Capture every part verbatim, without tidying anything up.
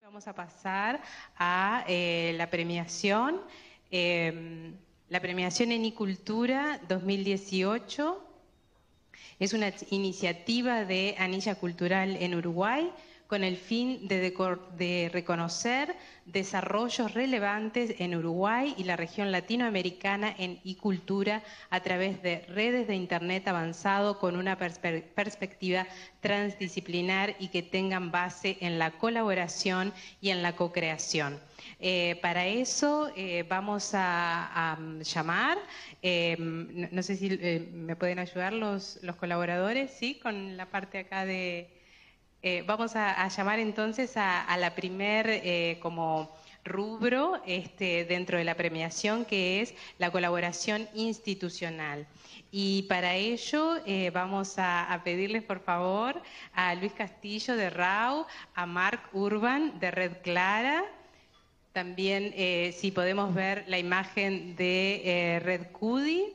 Vamos a pasar a eh, la premiación, eh, la premiación Enicultura dos mil dieciocho. Es una iniciativa de Anilla Cultural en Uruguay con el fin de, de reconocer desarrollos relevantes en Uruguay y la región latinoamericana en icultura a través de redes de Internet avanzado con una perspe perspectiva transdisciplinar y que tengan base en la colaboración y en la co-creación. Eh, para eso eh, vamos a, a llamar, eh, no, no sé si eh, me pueden ayudar los, los colaboradores, ¿sí? Con la parte acá de... Eh, vamos a, a llamar entonces a, a la primer eh, como rubro este, dentro de la premiación, que es la colaboración institucional. Y para ello eh, vamos a, a pedirles por favor a Luis Castillo de R A U, a Marc Urban de Red Clara, también eh, si podemos ver la imagen de eh, Red Cudi.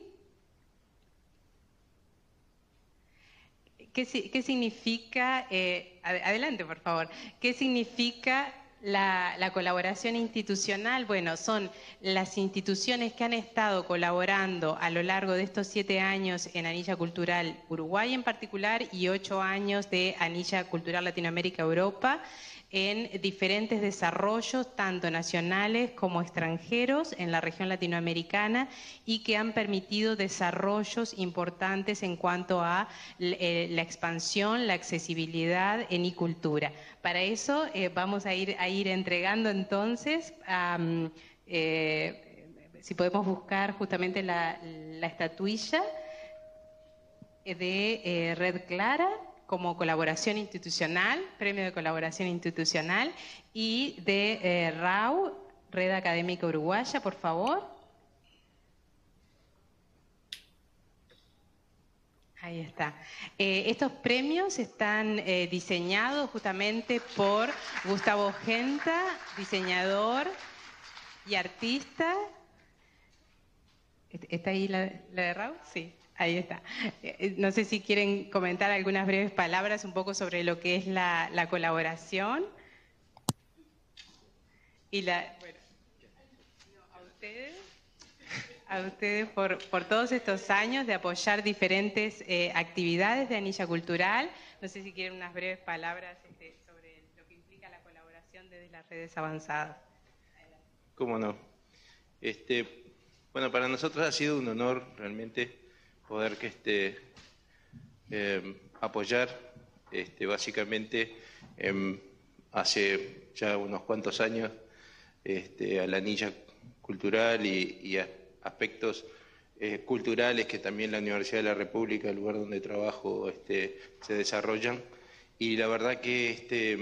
¿Qué, ¿Qué significa, eh, adelante por favor, qué significa la, la colaboración institucional? Bueno, son las instituciones que han estado colaborando a lo largo de estos siete años en Anilla Cultural Uruguay en particular y ocho años de Anilla Cultural Latinoamérica-Europa en diferentes desarrollos, tanto nacionales como extranjeros, en la región latinoamericana y que han permitido desarrollos importantes en cuanto a eh, la expansión, la accesibilidad en icultura. Para eso eh, vamos a ir, a ir entregando entonces, um, eh, si podemos buscar justamente la, la estatuilla de eh, Red Clara, como colaboración institucional, premio de colaboración institucional, y de eh, R A U, Red Académica Uruguaya, por favor. Ahí está. Eh, estos premios están eh, diseñados justamente por Gustavo Genta, diseñador y artista. ¿Está ahí la, la de R A U? Sí. Ahí está. No sé si quieren comentar algunas breves palabras un poco sobre lo que es la, la colaboración. Y la, bueno, a ustedes, a ustedes por, por todos estos años de apoyar diferentes eh, actividades de Anilla Cultural. No sé si quieren unas breves palabras este, sobre lo que implica la colaboración desde las redes avanzadas. Cómo no. Este, bueno, para nosotros ha sido un honor realmente poder que este, eh, apoyar este, básicamente eh, hace ya unos cuantos años este, a la Anilla Cultural y, y a aspectos eh, culturales que también la Universidad de la República, el lugar donde trabajo, este, se desarrollan. Y la verdad que este,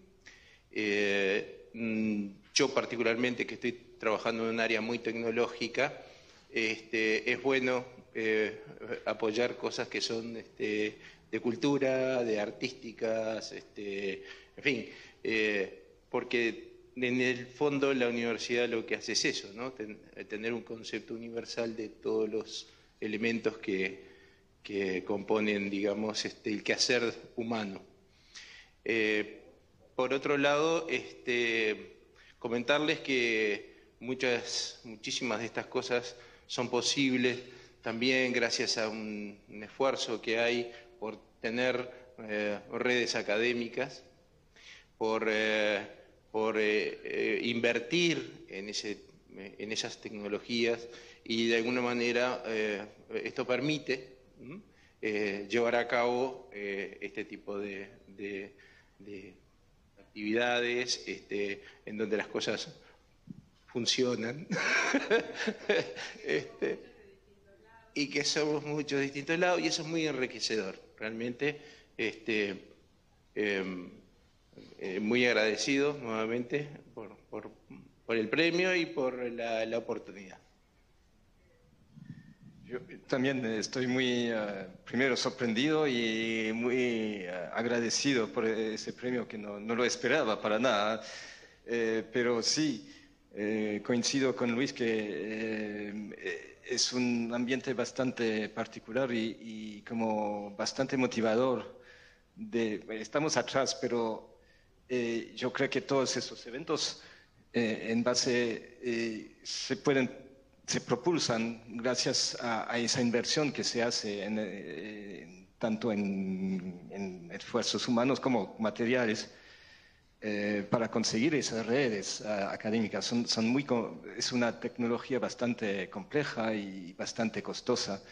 eh, yo particularmente, que estoy trabajando en un área muy tecnológica, este, es bueno Eh, apoyar cosas que son este, de cultura, de artísticas, este, en fin, eh, porque en el fondo la universidad lo que hace es eso, ¿no? Ten, tener un concepto universal de todos los elementos que, que componen, digamos, este, el quehacer humano. Eh, por otro lado, este, comentarles que muchas, muchísimas de estas cosas son posibles también gracias a un, un esfuerzo que hay por tener eh, redes académicas, por, eh, por eh, eh, invertir en, ese, en esas tecnologías y de alguna manera eh, esto permite eh, llevar a cabo eh, este tipo de, de, de actividades este, en donde las cosas funcionan. este, y que somos muchos de distintos lados, y eso es muy enriquecedor, realmente, este, eh, eh, muy agradecido nuevamente por, por, por el premio y por la, la oportunidad. Yo también estoy muy, uh, primero, sorprendido y muy uh, agradecido por ese premio que no, no lo esperaba para nada, eh, pero sí, eh, coincido con Luis que eh, es un ambiente bastante particular y, y como bastante motivador. De, estamos atrás, pero eh, yo creo que todos estos eventos eh, en base eh, se pueden, se propulsan gracias a, a esa inversión que se hace en, eh, tanto en, en esfuerzos humanos como materiales. Eh, para conseguir esas redes uh, académicas. Son, son muy, es una tecnología bastante compleja y bastante costosa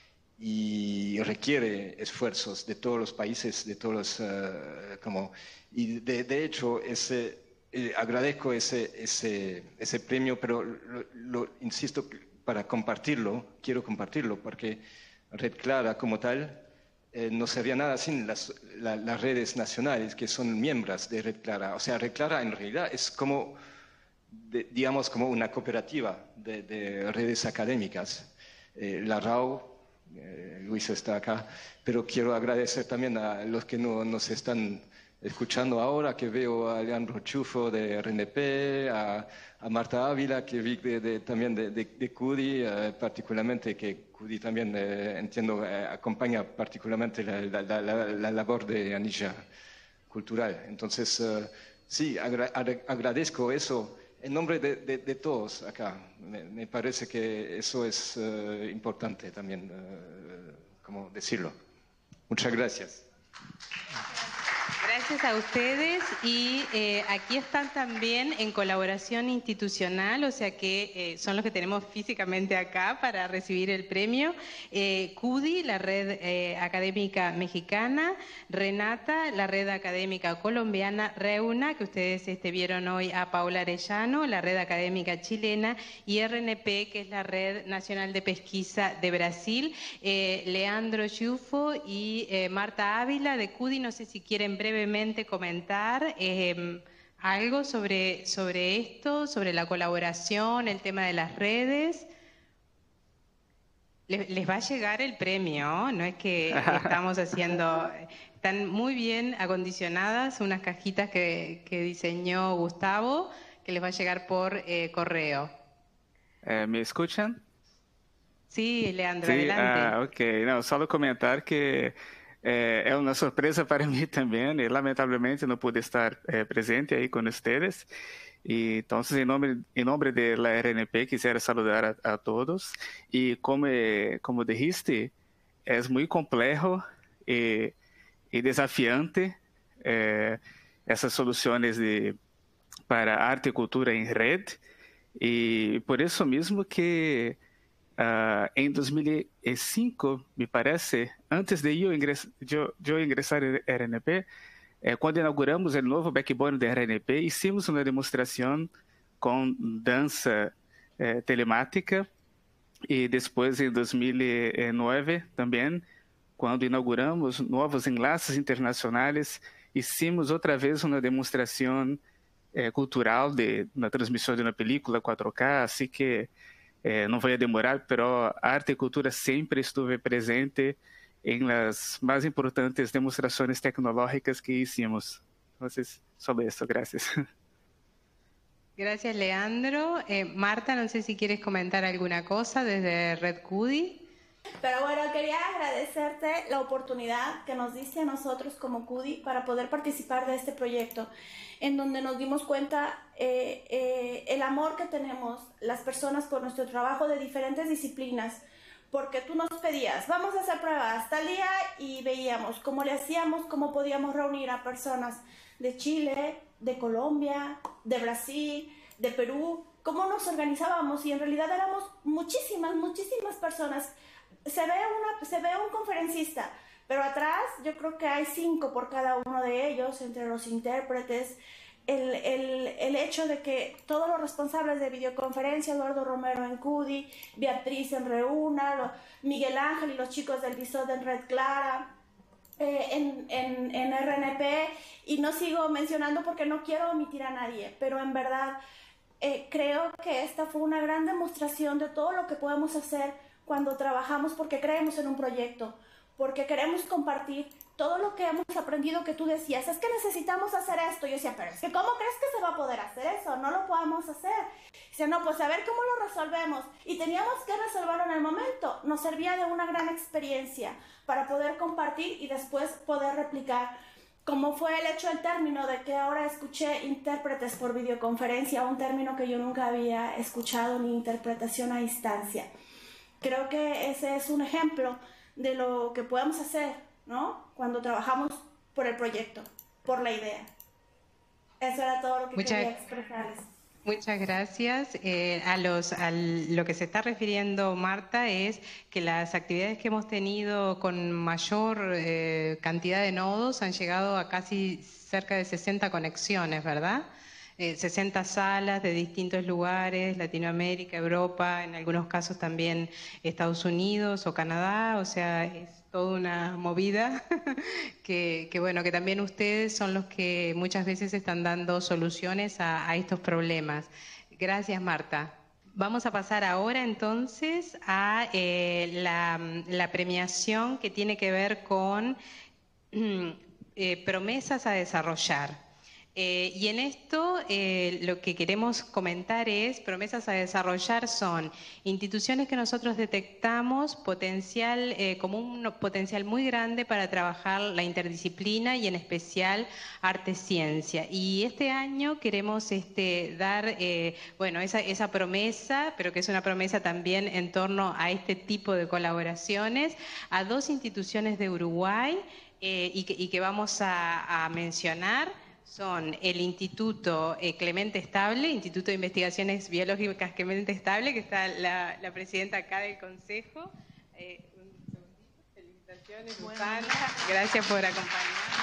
y requiere esfuerzos de todos los países, de todos los... Uh, como, y de, de hecho, ese, eh, agradezco ese, ese, ese premio, pero lo, lo, insisto, para compartirlo, quiero compartirlo, porque Red Clara como tal Eh, no sería nada sin las, la, las redes nacionales que son miembros de Red Clara. O sea, Red Clara en realidad es como, de, digamos, como una cooperativa de, de redes académicas. Eh, la R A U, eh, Luis está acá, pero quiero agradecer también a los que no, nos están escuchando ahora, que veo a Leandro Chufo de R N P, a, a Marta Ávila, que vi de, de, también de, de, de CUDI, eh, particularmente que CUDI también, eh, entiendo, eh, acompaña particularmente la, la, la, la labor de Anilla Cultural. Entonces, eh, sí, agra agradezco eso en nombre de, de, de todos acá. Me, me parece que eso es eh, importante también, eh, como decirlo. Muchas gracias. Gracias a ustedes y eh, aquí están también en colaboración institucional, o sea que eh, son los que tenemos físicamente acá para recibir el premio. Eh, CUDI, la Red eh, Académica Mexicana, Renata, la Red Académica Colombiana, REUNA, que ustedes este, vieron hoy a Paula Arellano, la Red Académica Chilena, y R N P, que es la Red Nacional de Pesquisa de Brasil. Eh, Leandro Chufo y eh, Marta Ávila de CUDI, no sé si quieren brevemente comentar eh, algo sobre, sobre esto, sobre la colaboración, el tema de las redes. Les, les va a llegar el premio, no es que estamos haciendo... Están muy bien acondicionadas unas cajitas que, que diseñó Gustavo, que les va a llegar por eh, correo. Eh, ¿Me escuchan? Sí, Leandro, Sí, adelante. ah, ok. Não, só comentar que é, é uma surpresa para mim também, e lamentavelmente não pude estar é, presente aí com vocês. E, então, em nome, em nome da R N P, quisiera saludar a, a todos. E como, como dijiste, é muito complexo e, e desafiante é, essas soluções de, para arte e cultura em rede. E por isso mesmo que Uh, em dois mil e cinco, me parece, antes de eu, ingress, de, de eu ingressar em R N P, eh, quando inauguramos o novo backbone da R N P, hicimos uma demonstração com dança eh, telemática, e depois, em dois mil e nove, também, quando inauguramos novos enlaces internacionais, hicimos outra vez uma demonstração eh, cultural de, na transmissão de uma película quatro K, assim que Eh, não vai demorar, mas a arte e cultura sempre estuve presente em las mais importantes demonstrações tecnológicas que hicimos. Então, só isso, graças. Gracias, Leandro. Eh, Marta, no sé si quieres comentar alguna cosa desde Red CUDI. Pero bueno, quería agradecerte la oportunidad que nos diste a nosotros como CUDI para poder participar de este proyecto, en donde nos dimos cuenta eh, eh, el amor que tenemos las personas por nuestro trabajo de diferentes disciplinas, porque tú nos pedías, vamos a hacer pruebas tal día, y veíamos cómo le hacíamos, cómo podíamos reunir a personas de Chile, de Colombia, de Brasil, de Perú, cómo nos organizábamos, y en realidad éramos muchísimas, muchísimas personas. Se ve, una, se ve un conferencista, pero atrás yo creo que hay cinco por cada uno de ellos, entre los intérpretes, el, el, el hecho de que todos los responsables de videoconferencia, Eduardo Romero en CUDI, Beatriz en Reúna, lo, Miguel Ángel y los chicos del B I S O D en Red Clara, eh, en, en, en R N P, y no sigo mencionando porque no quiero omitir a nadie, pero en verdad eh, creo que esta fue una gran demostración de todo lo que podemos hacer cuando trabajamos, porque creemos en un proyecto, porque queremos compartir todo lo que hemos aprendido, que tú decías, es que necesitamos hacer esto. Yo decía, pero es que ¿cómo crees que se va a poder hacer eso? No lo podemos hacer. Dice, no, pues a ver cómo lo resolvemos. Y teníamos que resolverlo en el momento. Nos servía de una gran experiencia para poder compartir y después poder replicar. como fue el hecho del término de que ahora escuché intérpretes por videoconferencia, un término que yo nunca había escuchado, ni interpretación a distancia. Creo que ese es un ejemplo de lo que podemos hacer, ¿no? Cuando trabajamos por el proyecto, por la idea. Eso era todo lo que Muchas, quería expresarles. Muchas gracias. Eh, a, los, a lo que se está refiriendo Marta es que las actividades que hemos tenido con mayor eh, cantidad de nodos han llegado a casi cerca de sesenta conexiones, ¿verdad? Eh, sesenta salas de distintos lugares, Latinoamérica, Europa, en algunos casos también Estados Unidos o Canadá, o sea, es toda una movida que, que, bueno, que también ustedes son los que muchas veces están dando soluciones a, a estos problemas. Gracias, Marta. Vamos a pasar ahora entonces a eh, la, la premiación que tiene que ver con eh, promesas a desarrollar. Eh, y en esto eh, lo que queremos comentar es, promesas a desarrollar son instituciones que nosotros detectamos potencial, eh, como un potencial muy grande para trabajar la interdisciplina y en especial arte-ciencia. Y este año queremos este, dar eh, bueno, esa, esa promesa, pero que es una promesa también en torno a este tipo de colaboraciones, a dos instituciones de Uruguay eh, y, que, y que vamos a, a mencionar. Son el Instituto eh, Clemente Estable, Instituto de Investigaciones Biológicas Clemente Estable, que está la, la presidenta acá del Consejo. Eh, un segundito, felicitaciones, Susana. Gracias por acompañarnos.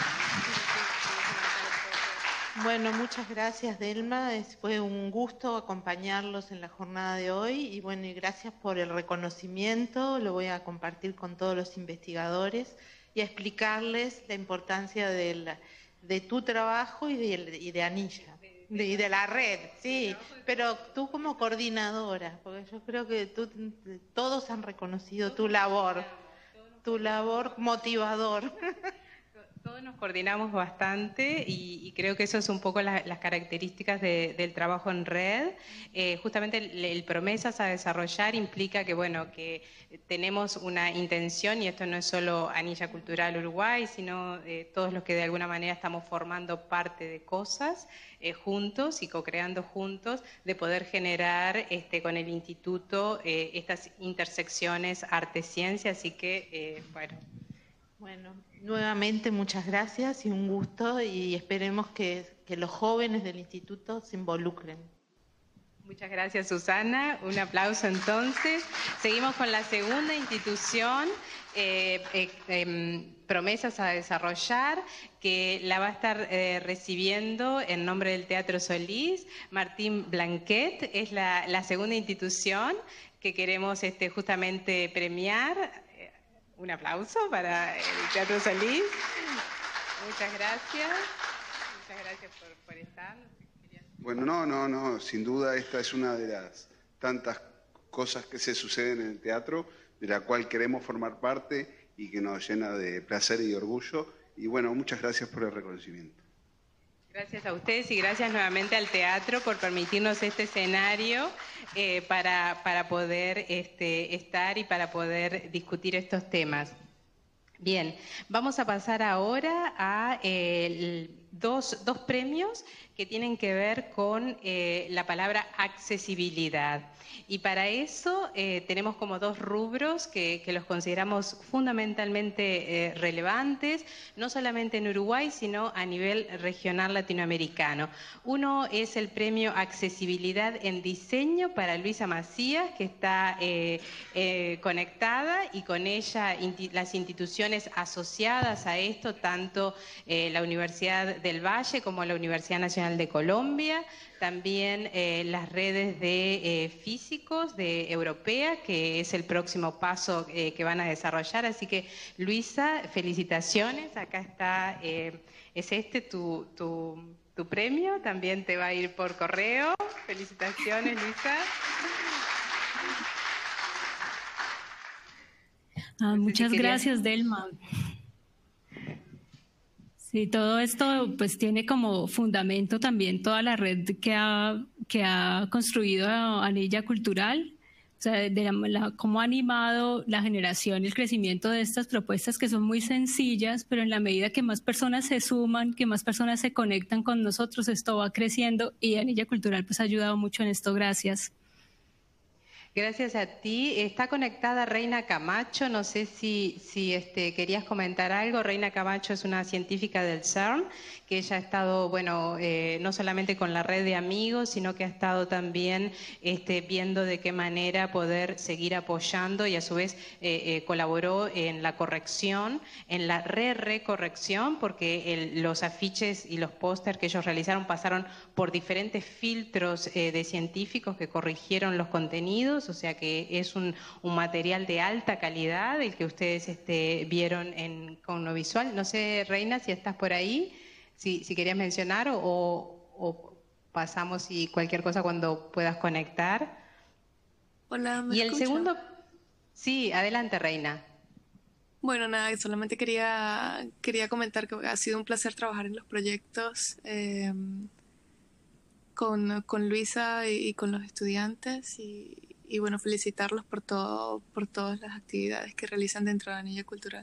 Bueno, muchas gracias, Delma. Es, fue un gusto acompañarlos en la jornada de hoy y bueno, y gracias por el reconocimiento. Lo voy a compartir con todos los investigadores y a explicarles la importancia de la de tu trabajo y de, y de Anilla, de, y de la red, sí, pero tú como coordinadora, porque yo creo que tú, todos han reconocido tu labor, tu labor motivador. Todos nos coordinamos bastante y, y creo que eso es un poco la, las características de, del trabajo en red. Eh, justamente el, el promesas a desarrollar implica que, bueno, que tenemos una intención, y esto no es solo Anilla Cultural Uruguay, sino eh, todos los que de alguna manera estamos formando parte de cosas eh, juntos y co-creando juntos, de poder generar este, con el instituto eh, estas intersecciones arte-ciencia, así que, eh, bueno... Bueno, nuevamente muchas gracias y un gusto y esperemos que, que los jóvenes del instituto se involucren. Muchas gracias, Susana. Un aplauso entonces. Seguimos con la segunda institución, eh, eh, eh, Promesas a Desarrollar, que la va a estar eh, recibiendo en nombre del Teatro Solís. Martín Blanquet es la, la segunda institución que queremos este, justamente premiar. Un aplauso para el Teatro Solís. Muchas gracias. Muchas gracias por, por estar. Bueno, no, no, no. Sin duda esta es una de las tantas cosas que se suceden en el teatro, de la cual queremos formar parte y que nos llena de placer y de orgullo. Y bueno, muchas gracias por el reconocimiento. Gracias a ustedes y gracias nuevamente al teatro por permitirnos este escenario eh, para, para poder este, estar y para poder discutir estos temas. Bien, vamos a pasar ahora a eh, el, dos, dos premios que tienen que ver con eh, la palabra accesibilidad. Y para eso eh, tenemos como dos rubros que, que los consideramos fundamentalmente eh, relevantes, no solamente en Uruguay, sino a nivel regional latinoamericano. Uno es el premio Accesibilidad en Diseño para Luisa Macías, que está eh, eh, conectada, y con ella inti- las instituciones asociadas a esto, tanto eh, la Universidad del Valle como la Universidad Nacional de Colombia, también eh, las redes de eh, físicos de Europea, que es el próximo paso eh, que van a desarrollar. Así que, Luisa, felicitaciones. Acá está, eh, es este tu, tu, tu premio, también te va a ir por correo. Felicitaciones, Luisa. Ah, muchas si gracias, Delma. Sí, todo esto pues tiene como fundamento también toda la red que ha, que ha construido Anilla Cultural O sea, de la, la, cómo ha animado la generación y el crecimiento de estas propuestas que son muy sencillas, pero en la medida que más personas se suman, que más personas se conectan con nosotros, esto va creciendo y Anilla Cultural pues ha ayudado mucho en esto. Gracias. Gracias a ti. Está conectada Reina Camacho. No sé si, si este, querías comentar algo. Reina Camacho es una científica del CERN, que ella ha estado, bueno, eh, no solamente con la red de amigos, sino que ha estado también este, viendo de qué manera poder seguir apoyando y a su vez eh, eh, colaboró en la corrección, en la re-recorrección, porque el, los afiches y los pósters que ellos realizaron pasaron por diferentes filtros eh, de científicos que corrigieron los contenidos. O sea que es un, un material de alta calidad el que ustedes este, vieron en Cognovisual. No sé, Reina, si estás por ahí, si, si querías mencionar o, o pasamos y cualquier cosa cuando puedas conectar. Hola, ¿me Y el escucha? segundo, sí, adelante, Reina. Bueno, nada, solamente quería, quería comentar que ha sido un placer trabajar en los proyectos eh, con, con Luisa y, y con los estudiantes y, y bueno, felicitarlos por todo, por todas las actividades que realizan dentro de Anilla Cultural.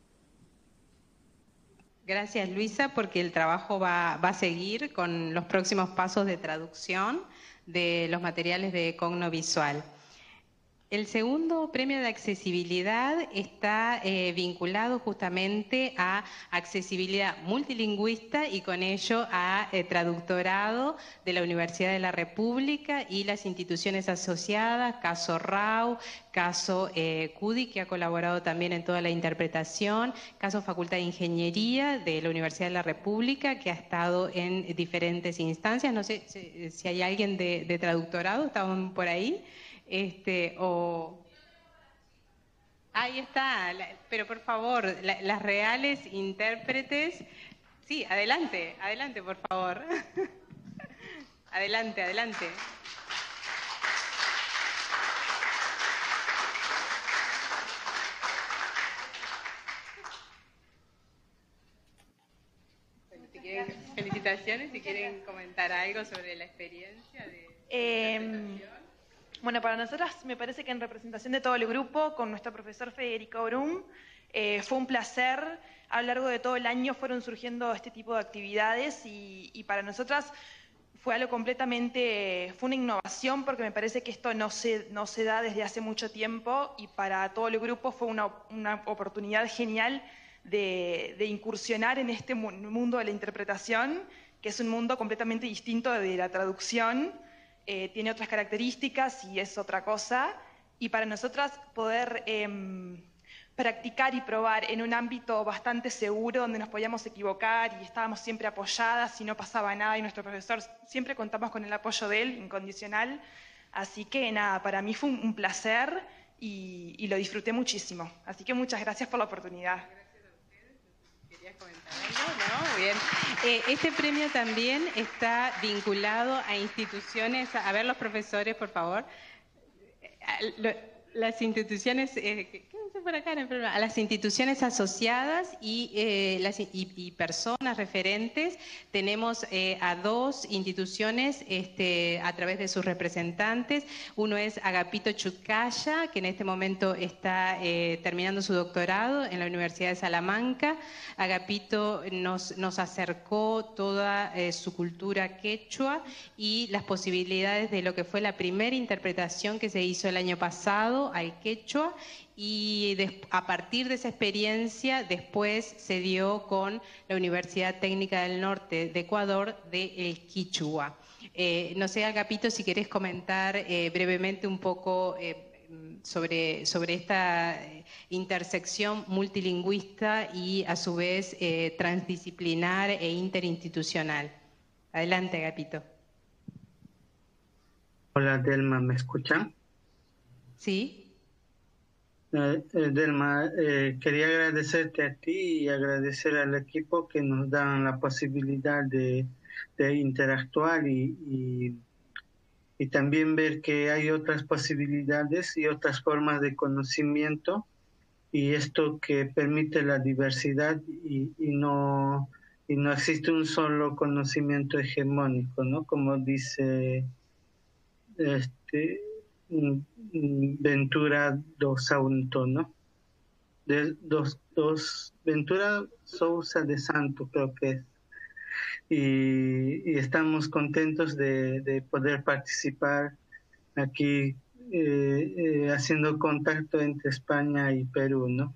Gracias, Luisa, porque el trabajo va, va a seguir con los próximos pasos de traducción de los materiales de Cognovisual. El segundo premio de accesibilidad está eh, vinculado justamente a accesibilidad multilingüista y con ello a eh, traductorado de la Universidad de la República y las instituciones asociadas, caso RAU, caso eh, CUDI, que ha colaborado también en toda la interpretación, caso Facultad de Ingeniería de la Universidad de la República, que ha estado en diferentes instancias. No sé si, si hay alguien de, de traductorado, estaban por ahí. Este, o... Ahí está, la, pero por favor, la, las reales intérpretes, sí, adelante, adelante, por favor. Adelante, adelante. Bueno, si quieren, felicitaciones, si quieren comentar algo sobre la experiencia de... Eh, Bueno, para nosotras me parece que en representación de todo el grupo, con nuestro profesor Federico Brum, eh, fue un placer. A lo largo de todo el año fueron surgiendo este tipo de actividades y, y para nosotras fue algo completamente, fue una innovación porque me parece que esto no se, no se da desde hace mucho tiempo y para todo el grupo fue una, una oportunidad genial de, de incursionar en este mundo de la interpretación, que es un mundo completamente distinto de la traducción. Eh, tiene otras características y es otra cosa, y para nosotras poder eh, practicar y probar en un ámbito bastante seguro donde nos podíamos equivocar y estábamos siempre apoyadas y no pasaba nada y nuestro profesor siempre contamos con el apoyo de él incondicional, así que nada, para mí fue un, un placer y, y lo disfruté muchísimo, así que muchas gracias por la oportunidad. ¿Querías comentar algo? ¿No? Muy bien. Eh, este premio también está vinculado a instituciones, a ver los profesores, por favor, las instituciones, eh, quédense por acá, a las instituciones asociadas y, eh, las, y, y personas referentes. Tenemos eh, a dos instituciones este, a través de sus representantes. Uno es Agapito Chutcaya, que en este momento está eh, terminando su doctorado en la Universidad de Salamanca. Agapito nos, nos acercó toda eh, su cultura quechua y las posibilidades de lo que fue la primera interpretación que se hizo el año pasado al quechua, y de, a partir de esa experiencia después se dio con la Universidad Técnica del Norte de Ecuador de El Quichua. Eh, no sé, Agapito, si querés comentar eh, brevemente un poco eh, sobre, sobre esta intersección multilingüista y a su vez eh, transdisciplinar e interinstitucional. Adelante, Agapito. Hola, Delma, ¿me escuchan? Sí. Eh, eh, Delma, eh, quería agradecerte a ti y agradecer al equipo que nos dan la posibilidad de, de interactuar y, y, y también ver que hay otras posibilidades y otras formas de conocimiento, y esto que permite la diversidad y, y, no, y no existe un solo conocimiento hegemónico, ¿no? Como dice... este Ventura do Santo, ¿no? De, dos, dos, Ventura Sousa de Santo, creo que es. Y, y estamos contentos de, de poder participar aquí eh, eh, haciendo contacto entre España y Perú, ¿no?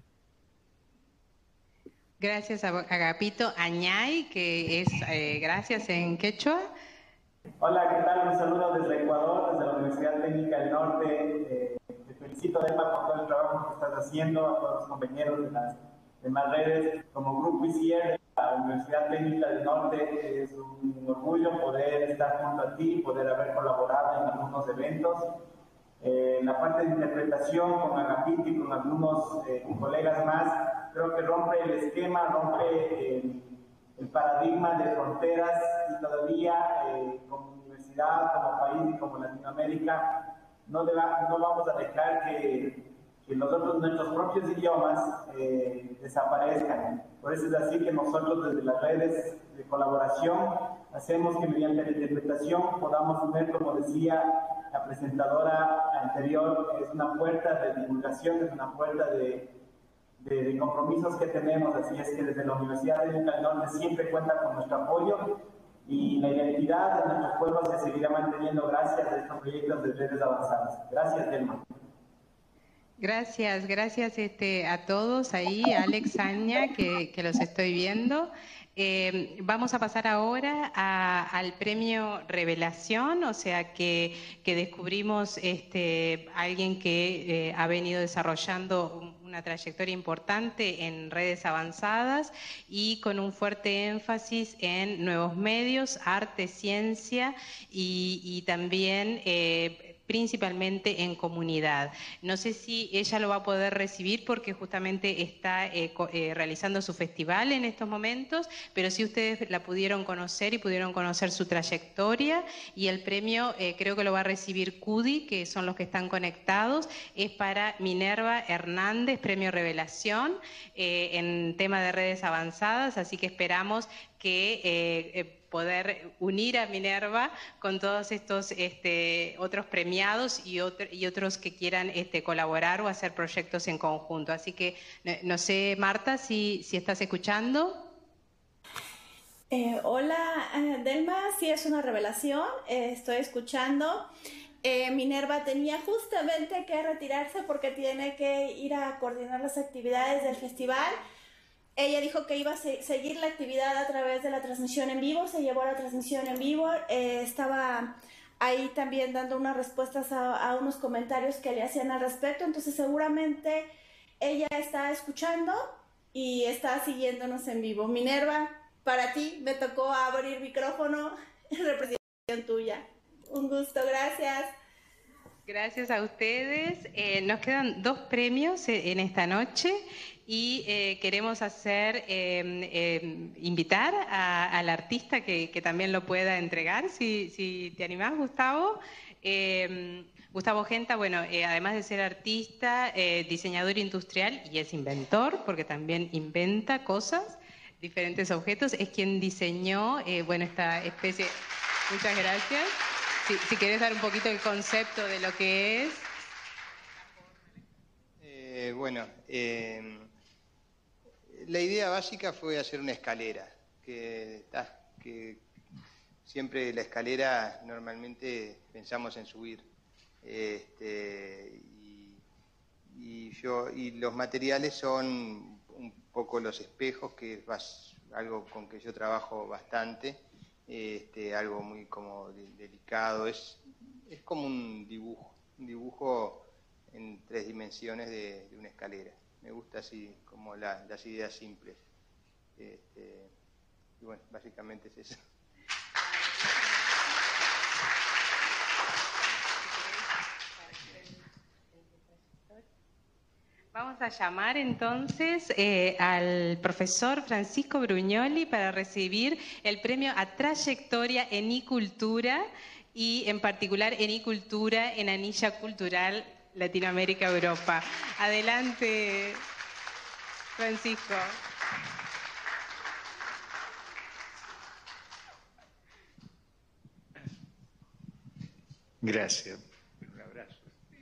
Gracias a Agapito Añay, que es eh, gracias en quechua. Hola, ¿qué tal? Un saludo desde Ecuador, desde la Universidad Técnica del Norte. Eh, te felicito, Delma, por todo el trabajo que estás haciendo, a todos los compañeros de las demás redes. Como Grupo I C I E R, la Universidad Técnica del Norte, es un orgullo poder estar junto a ti, poder haber colaborado en algunos eventos. Eh, en la parte de interpretación con Agapito y con algunos eh, colegas más, creo que rompe el esquema, rompe el, el paradigma de fronteras y todavía eh, como universidad, como país y como Latinoamérica no, deba, no vamos a dejar que, que nosotros, nuestros propios idiomas eh, desaparezcan. Por eso es así que nosotros desde las redes de colaboración hacemos que mediante la interpretación podamos tener, como decía la presentadora anterior, es una puerta de divulgación, es una puerta de, de, de compromisos que tenemos, así es que desde la Universidad del Norte siempre cuenta con nuestro apoyo y la identidad de nuestros pueblos se seguirá manteniendo gracias a estos proyectos de redes avanzadas. Gracias, Delma. Gracias, gracias este, a todos ahí, Alex, Aña, que, que los estoy viendo. Eh, vamos a pasar ahora a, al premio Revelación, o sea que, que descubrimos este, alguien que eh, ha venido desarrollando una trayectoria importante en redes avanzadas y con un fuerte énfasis en nuevos medios, arte, ciencia y, y también eh, principalmente en comunidad. No sé si ella lo va a poder recibir porque justamente está eh, eh, realizando su festival en estos momentos, pero sí ustedes la pudieron conocer y pudieron conocer su trayectoria y el premio eh, creo que lo va a recibir Cudi, que son los que están conectados, es para Minerva Hernández, premio Revelación eh, en tema de redes avanzadas, así que esperamos que eh, eh, poder unir a Minerva con todos estos este, otros premiados y, otro, y otros que quieran este, colaborar o hacer proyectos en conjunto. Así que, no sé, Marta, si, si estás escuchando. Eh, hola, eh, Delma, sí es una revelación, eh, estoy escuchando. Eh, Minerva tenía justamente que retirarse porque tiene que ir a coordinar las actividades del festival. Ella dijo que iba a se seguir la actividad a través de la transmisión en vivo, se llevó a la transmisión en vivo, eh, estaba ahí también dando unas respuestas a, a unos comentarios que le hacían al respecto, entonces seguramente ella está escuchando y está siguiéndonos en vivo. Minerva, para ti me tocó abrir micrófono en representación tuya. Un gusto, gracias. Gracias a ustedes. Eh, nos quedan dos premios en esta noche y eh, queremos hacer, eh, eh, invitar a, al artista que, que también lo pueda entregar, si, si te animás, Gustavo. Eh, Gustavo Genta, bueno, eh, además de ser artista, eh, diseñador industrial y es inventor, porque también inventa cosas, diferentes objetos, es quien diseñó, eh, bueno, esta especie... Muchas gracias. Si, si querés dar un poquito el concepto de lo que es. Eh, bueno, eh, la idea básica fue hacer una escalera, que, que siempre la escalera normalmente pensamos en subir. Este, y, y, yo, y los materiales son un poco los espejos, que es algo con que yo trabajo bastante. Este, algo muy como de, delicado, es, es como un dibujo, un dibujo en tres dimensiones de, de una escalera. Me gusta así como la, las ideas simples. Este, y bueno, básicamente es eso. Vamos a llamar entonces eh, al profesor Francisco Brugnoli para recibir el premio a trayectoria en I-Cultura y en particular en I-Cultura en Anilla Cultural Latinoamérica-Europa. Adelante, Francisco. Gracias. Un abrazo.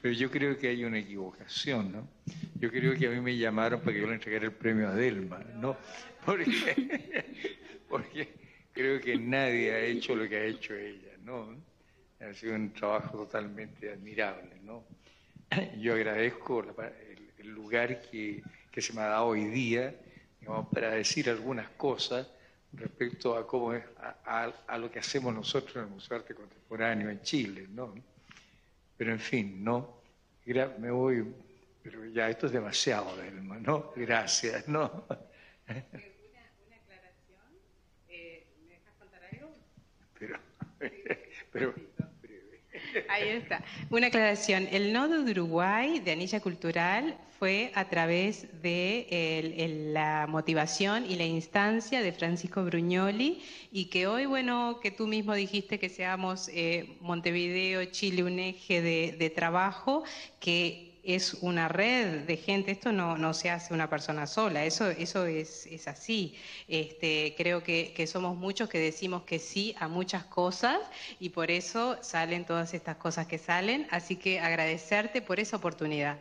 pero yo creo que hay una equivocación, ¿no? Yo creo que a mí me llamaron para que yo le entregara el premio a Delma, ¿no? Porque, porque creo que nadie ha hecho lo que ha hecho ella, ¿no? Ha sido un trabajo totalmente admirable, ¿no? Yo agradezco la, el, el lugar que, que se me ha dado hoy día, digamos, para decir algunas cosas respecto a cómo es, a, a, a lo que hacemos nosotros en el Museo de Arte Contemporáneo en Chile, ¿no? Pero en fin, ¿no? Me voy, pero ya esto es demasiado, Delma, ¿no? Gracias, ¿no? Una, una aclaración, eh, ¿me dejas contar algo? Pero, pero... Ahí está. Una aclaración. El nodo de Uruguay de Anilla Cultural fue a través de el, el, la motivación y la instancia de Francisco Brugnoli, y que hoy, bueno, que tú mismo dijiste que seamos eh, Montevideo, Chile, un eje de, de trabajo, que es una red de gente, esto no, no se hace una persona sola, eso, eso es, es así. Este, creo que, que somos muchos que decimos que sí a muchas cosas y por eso salen todas estas cosas que salen, así que agradecerte por esa oportunidad.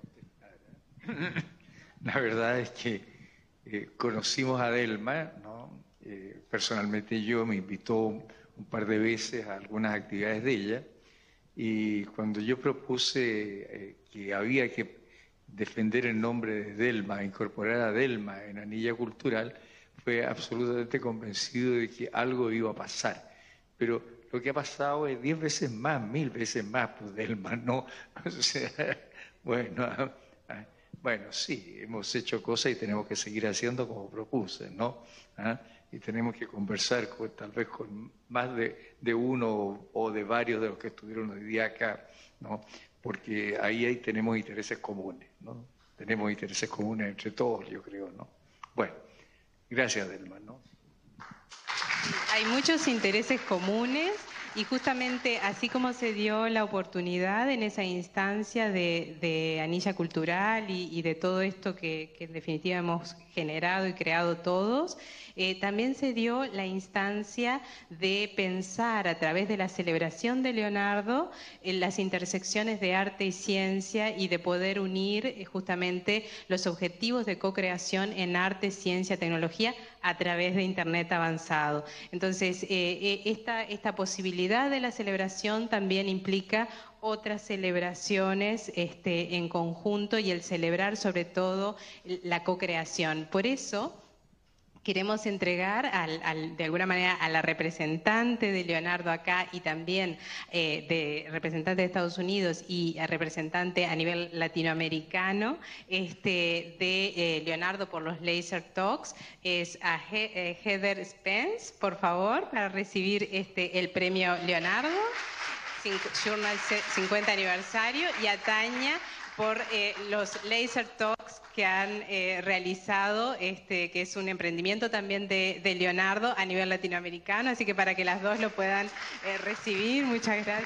La verdad es que eh, conocimos a Delma, ¿no? Eh, personalmente yo me invitó un par de veces a algunas actividades de ella, y cuando yo propuse eh, que había que defender el nombre de Delma, incorporar a Delma en Anilla Cultural, fue absolutamente convencido de que algo iba a pasar. Pero lo que ha pasado es diez veces más, mil veces más, pues Delma, ¿no? O sea, bueno, bueno, sí, hemos hecho cosas y tenemos que seguir haciendo como propuse, ¿no? ¿Ah? Y tenemos que conversar con, tal vez con más de, de uno o, o de varios de los que estuvieron hoy día acá, ¿no? Porque ahí, ahí tenemos intereses comunes, ¿no? Tenemos intereses comunes entre todos, yo creo, ¿no? Bueno, gracias, Delma, ¿no? Hay muchos intereses comunes y justamente así como se dio la oportunidad en esa instancia de, de Anilla Cultural y, y de todo esto que, que en definitiva hemos generado y creado todos, eh, también se dio la instancia de pensar a través de la celebración de Leonardo en las intersecciones de arte y ciencia y de poder unir eh, justamente los objetivos de co-creación en arte, ciencia, tecnología a través de Internet avanzado. Entonces, eh, esta, esta posibilidad de la celebración también implica otras celebraciones este, en conjunto y el celebrar sobre todo la co-creación. Por eso queremos entregar al, al, de alguna manera a la representante de Leonardo acá y también eh, de representante de Estados Unidos y a representante a nivel latinoamericano este, de eh, Leonardo por los Laser Talks, es a He eh, Heather Spence, por favor, para recibir este, el premio Leonardo, Journal cincuenta aniversario, y a Tania por eh, los Laser Talks que han eh, realizado, este, que es un emprendimiento también de, de Leonardo a nivel latinoamericano, así que para que las dos lo puedan eh, recibir, muchas gracias.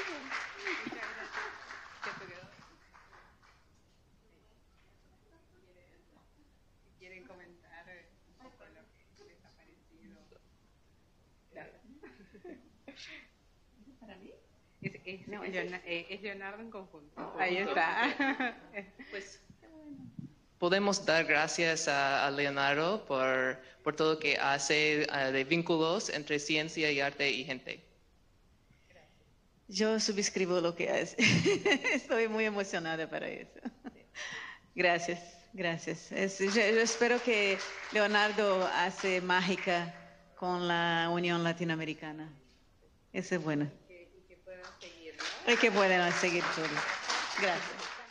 ¿Quieren comentar un poco lo que les ha parecido? ¿Para mí? Es, es, no, es, Leonardo, es Leonardo en conjunto. Ahí está. Pues podemos dar gracias a, a Leonardo por, por todo lo que hace uh, de vínculos entre ciencia y arte y gente. Yo suscribo lo que hace. Estoy muy emocionada para eso. Gracias, gracias. Es, yo, yo espero que Leonardo hace mágica con la Unión Latinoamericana. Eso es bueno. Y que puedan seguir, ¿no? Y que puedan seguir todos. Gracias.